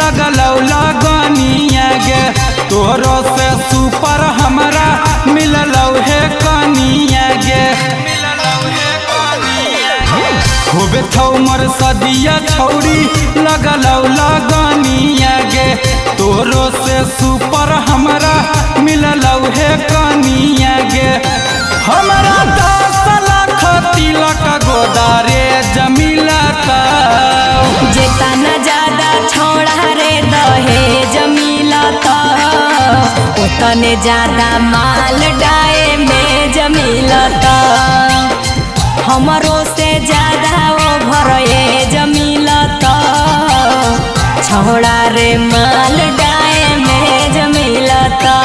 लगलौ लगनिया गे तोरो से सुपर हमरा मिललौ हे कनिया गे होबे थौ मर सदिया छौरी लगलौ लगनिया गे तोरो से सुपर हमरा मिललौ हे कनिया गे हमरा 10 लाख तिलक गोदारे जमिला जेतना ज्यादा छोड़ा रे दहे जमीला उतने ज्यादा माल डाए में जमीला हमरो से ज्यादा ओ भरे जमीला छोड़ा रे माल डाए में जमीला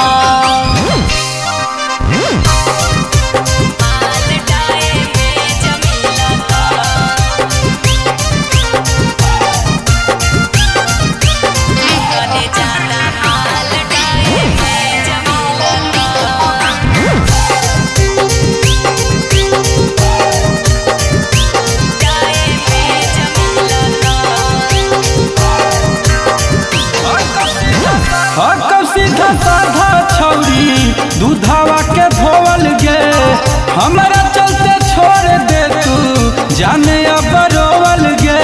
सीधा साधा छौरी दूधवा के धोवल गे हमरा चलते छोड़ दे तू जाने अब रोवल गे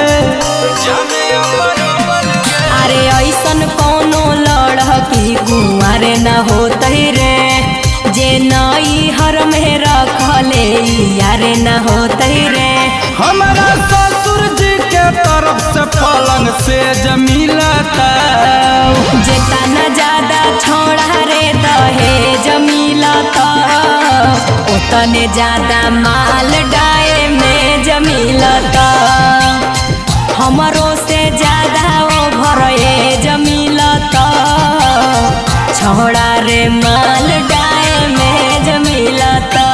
अरे ऐसन कोनो लड़की गुआरे न होते रे जे नई हर में रखले यारे न होते रे हमारा ससुर जी के तरफ से पलंग से जमीला जेतना ज्यादा छोड़ा रे दहे जमीला उतने ज्यादा माल डाए में जमीला हमरो से ज्यादा ओ भरे जमीला छोड़ा रे माल डाए में जमीला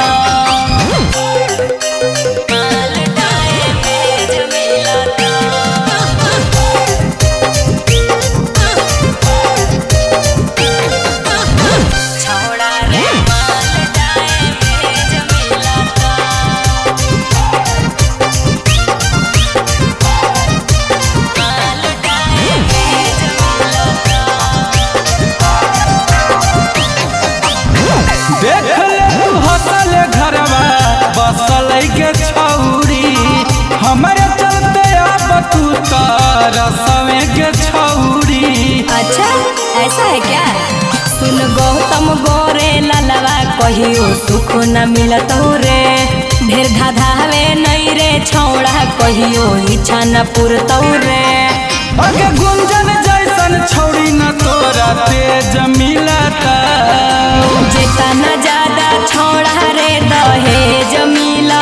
देख ले तू हसल घरवा बसल के छौरी हमारे चलते अब तू रसवे के छौरी अच्छा ऐसा है क्या सुन गौतम गोरे ललवा कहियो सुख न मिलत रे ढेर धाधावे नहीं रे छौड़ा कहियो इच्छा न पुरतौ रे अगे गुंजन जैसन छौरी न तोरा तेज मिलता जेतना ज्यादा छोड़ा रे दहे जमीला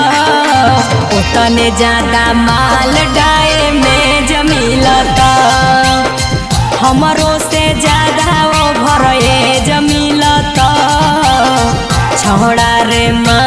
उतने ज्यादा माल डाए में जमीला हमरो से ज्यादा ओ भरे जमीला छोड़ा रे